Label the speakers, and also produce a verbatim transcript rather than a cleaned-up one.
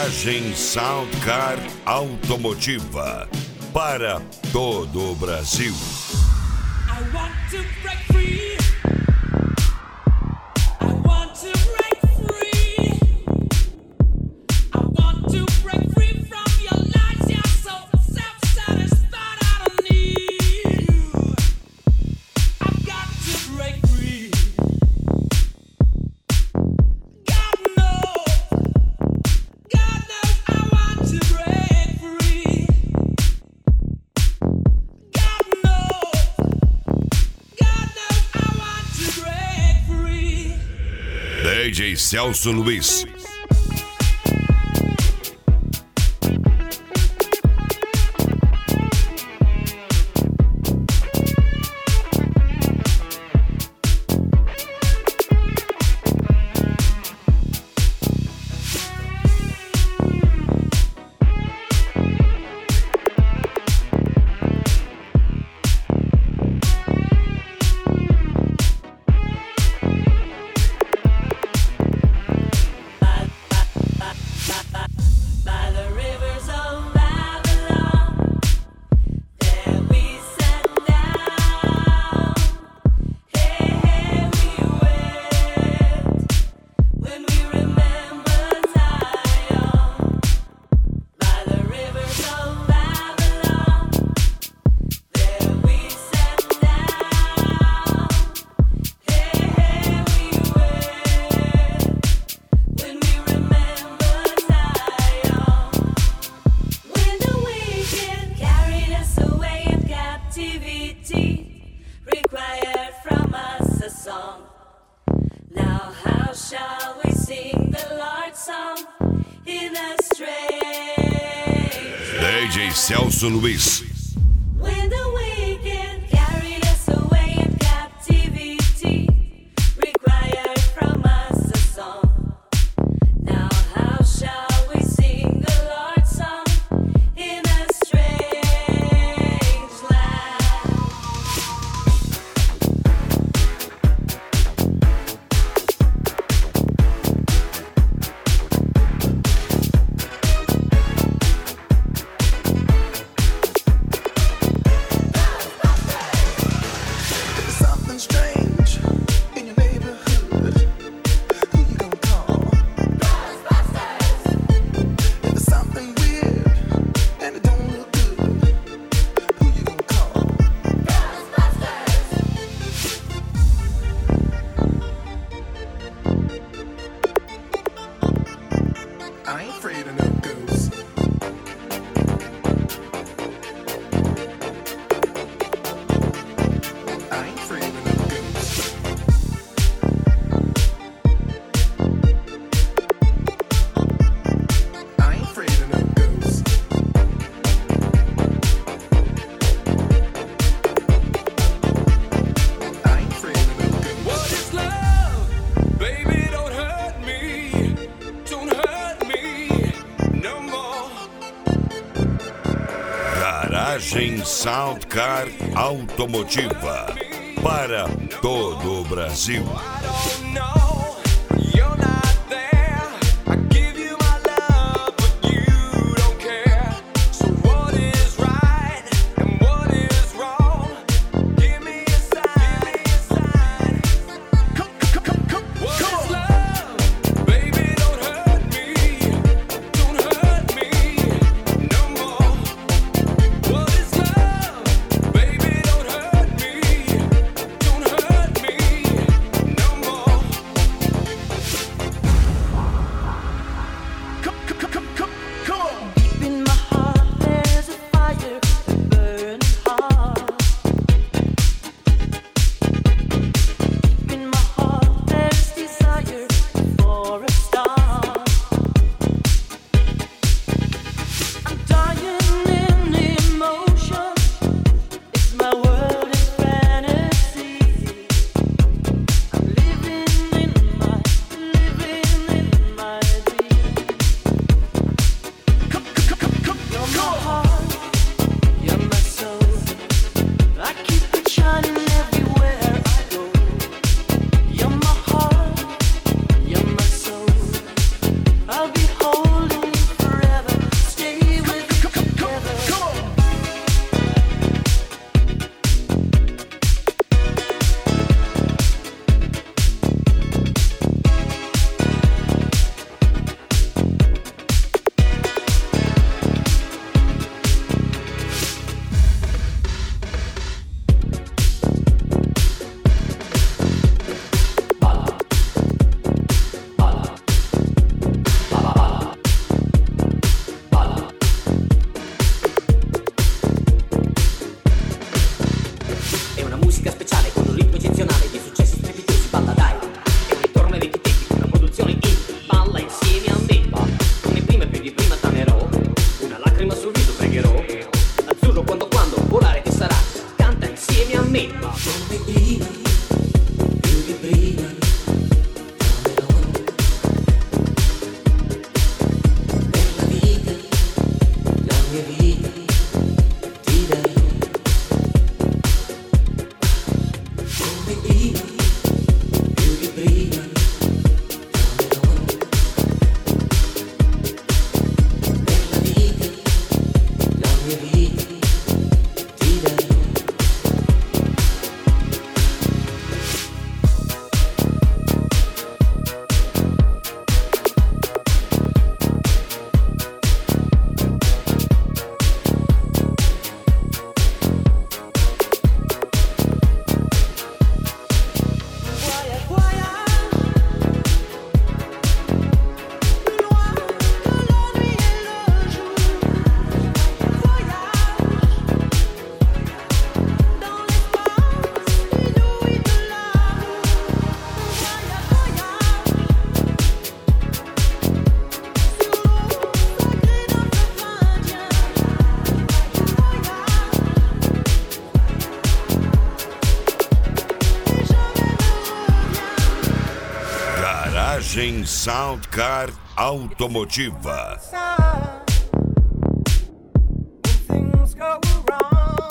Speaker 1: Garagem Soundcar Automotiva para todo o Brasil.
Speaker 2: I want to break free. I want to break free. I want to break free from your lies. You're so self-satisfied. I don't need you. I've got to break free. God knows, God knows I want to break free. God knows, God knows I want to break free.
Speaker 1: D J Celso Luiz.
Speaker 2: By the rivers of Babylon, there we sat down. Hey, hey, we wept when we remembered Zion. By the rivers of Babylon, there we sat down. Hey, hey, we wept when we remembered Zion. When the wicked carried us away in captivity, required from us a song. Now how shall we sing the Lord's song in a strange
Speaker 1: D J Celso Luiz.
Speaker 2: When the wicked carried us away in captivity, required from us a song. Now how shall we sing the Lord's song in a strange land?
Speaker 3: Something strange in your neighborhood. Who you gonna call? Ghostbusters. If there's something weird and it don't look good, who you gonna call? Ghostbusters. I ain't afraid of no ghosts. I ain't afraid of no ghosts. I ain't afraid of no ghosts. I ain't afraid of no ghosts.
Speaker 4: What is love? Baby, don't hurt me. Don't hurt me no more.
Speaker 1: Garagem Soundcar Automotiva para todo o Brasil.
Speaker 4: I don't know. You're not there. I give you my love, but you don't care. So what is right and what is wrong? Give me a sign. What is love? Baby, don't hurt me. Don't hurt me no more. What is love? Baby, don't hurt me. Don't hurt me no more.
Speaker 2: I'll be holding
Speaker 1: Garagem Soundcar Automotiva.
Speaker 5: When things go wrong,